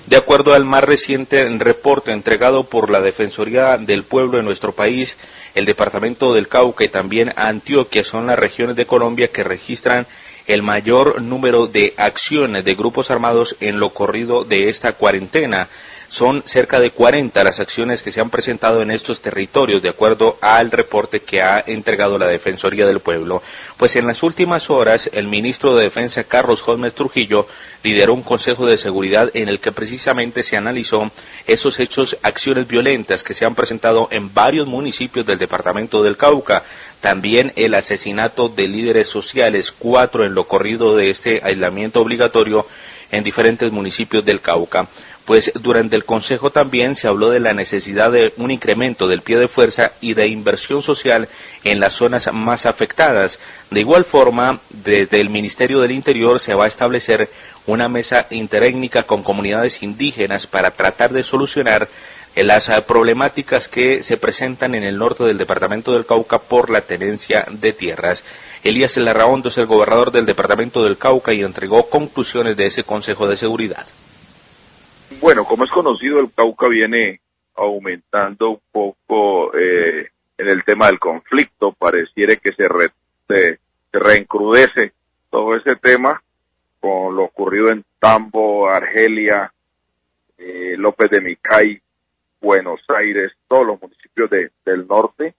De acuerdo al más reciente reporte entregado por la Defensoría del Pueblo en nuestro país, el departamento del Cauca y también Antioquia son las regiones de Colombia que registran el mayor número de acciones de grupos armados en lo corrido de esta cuarentena. Son cerca de 40 las acciones que se han presentado en estos territorios, de acuerdo al reporte que ha entregado la Defensoría del Pueblo. Pues en las últimas horas, el ministro de Defensa, Carlos Holmes Trujillo, lideró un consejo de seguridad en el que precisamente se analizó esos hechos, acciones violentas que se han presentado en varios municipios del departamento del Cauca. También el asesinato de líderes sociales, 4 en lo corrido de este aislamiento obligatorio en diferentes municipios del Cauca. Pues durante el Consejo también se habló de la necesidad de un incremento del pie de fuerza y de inversión social en las zonas más afectadas. De igual forma, desde el Ministerio del Interior se va a establecer una mesa interétnica con comunidades indígenas para tratar de solucionar las problemáticas que se presentan en el norte del departamento del Cauca por la tenencia de tierras. Elías Larraondo es el gobernador del departamento del Cauca y entregó conclusiones de ese Consejo de Seguridad. Bueno, como es conocido, el Cauca viene aumentando un poco en el tema del conflicto. Pareciera que se reencrudece todo ese tema con lo ocurrido en Tambo, Argelia, López de Micay, Buenos Aires, todos los municipios del norte.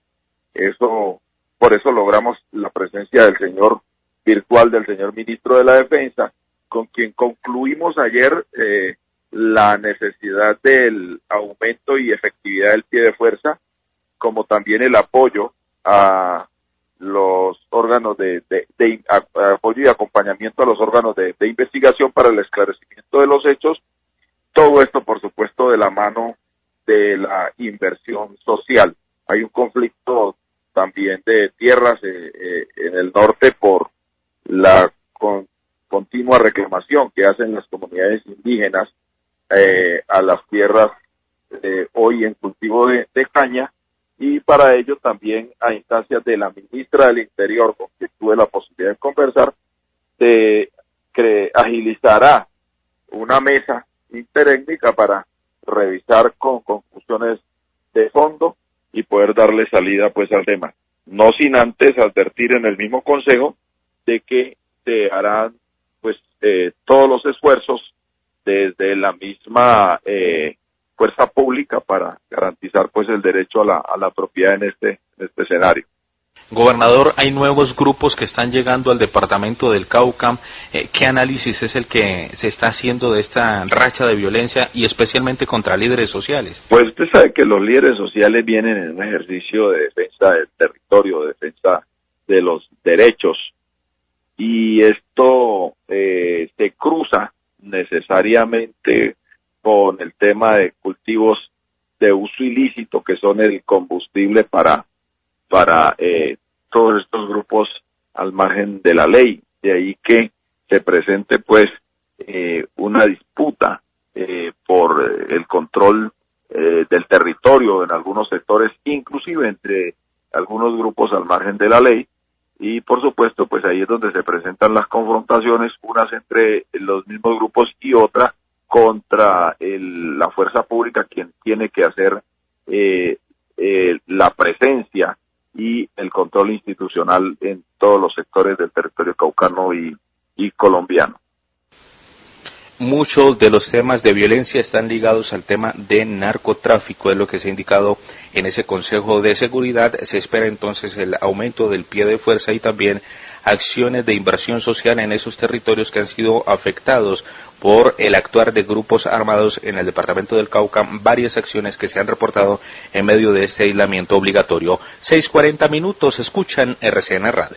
Por eso logramos la presencia del señor virtual, del señor ministro de la Defensa, con quien concluimos ayer la necesidad del aumento y efectividad del pie de fuerza, como también el apoyo a los órganos apoyo y acompañamiento a los órganos de investigación para el esclarecimiento de los hechos. Todo esto, por supuesto, de la mano de la inversión social. Hay un conflicto también de tierras en el norte por la continua reclamación que hacen las comunidades indígenas a las tierras hoy en cultivo de caña, y para ello también a instancias de la ministra del Interior, con quien tuve la posibilidad de conversar, agilizará una mesa interétnica para revisar con conclusiones de fondo y poder darle salida pues al tema. No sin antes advertir en el mismo consejo de que se harán pues todos los esfuerzos desde la misma fuerza pública para garantizar pues el derecho a la propiedad en este escenario. Gobernador, hay nuevos grupos que están llegando al departamento del Cauca. ¿Qué análisis es el que se está haciendo de esta racha de violencia y especialmente contra líderes sociales? Pues usted sabe que los líderes sociales vienen en un ejercicio de defensa del territorio, de defensa de los derechos, y esto se cruza necesariamente con el tema de cultivos de uso ilícito, que son el combustible para todos estos grupos al margen de la ley. De ahí que se presente pues una disputa por el control del territorio en algunos sectores, inclusive entre algunos grupos al margen de la ley, y por supuesto pues ahí es donde se presentan las confrontaciones, unas entre los mismos grupos y otra contra la fuerza pública, quien tiene que hacer la presencia y el control institucional en todos los sectores del territorio caucano y colombiano. Muchos de los temas de violencia están ligados al tema de narcotráfico, es lo que se ha indicado en ese Consejo de Seguridad. Se espera entonces el aumento del pie de fuerza y también acciones de inversión social en esos territorios que han sido afectados por el actuar de grupos armados en el departamento del Cauca, varias acciones que se han reportado en medio de este aislamiento obligatorio. 6:40 minutos, escuchan RCN Radio.